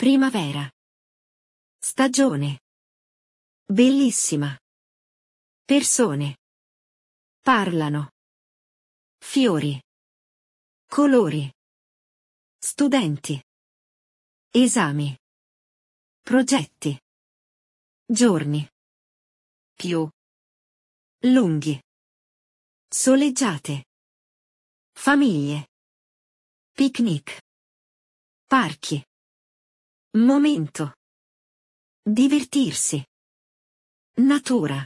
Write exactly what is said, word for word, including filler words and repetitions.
Primavera. Stagione. Bellissima. Persone. Parlano. Fiori. Colori. Studenti. Esami. Progetti. Giorni. Più. Lunghi. Soleggiate. Famiglie. Picnic. Parchi. Momento. Divertirsi. Natura.